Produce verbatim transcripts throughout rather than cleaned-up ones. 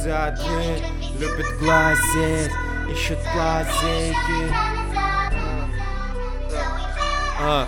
за дверь, любят глазеть, ищут лазейки. А.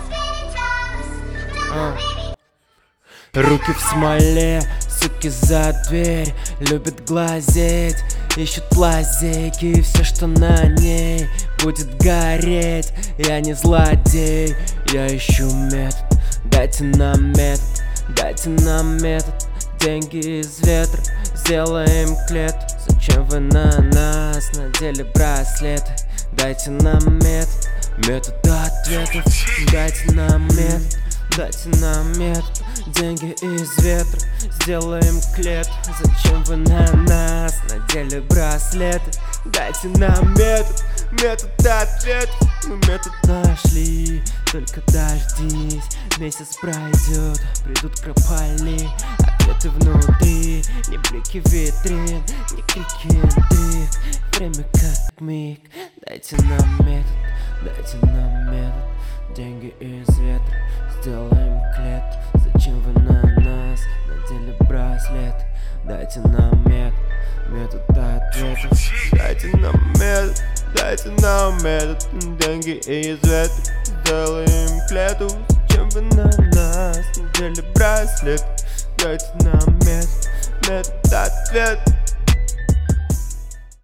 А. Руки в смоле, суки за дверь, любят глазеть, ищут лазейки. Все, что на ней, будет гореть. Я не злодей, я ищу метод. Дайте нам метод, дайте нам метод. Деньги из ветра, сделаем клетку. Зачем вы на нас надели браслеты? Дайте нам метод, метод ответов. Дайте нам метод, дайте нам метод. Деньги из ветра, сделаем клетку. Зачем вы на нас надели браслеты? Дайте нам метод, метод ответов. Мы метод нашли, только дождись. Месяц пройдет, придут крополи. Ответы внутри, не блики витрин, не крики интриг. Время как миг. Дайте нам метод, дайте нам метод. Деньги из ветра, сделаем клетку. Зачем вы на нас надели браслет? Дайте нам метод, метод ответов. Дайте нам метод, дайте нам метод. Деньги из ветра, сделаем клетку. Зачем вы на нас надели браслет? Дайте нам метод, метод ответов.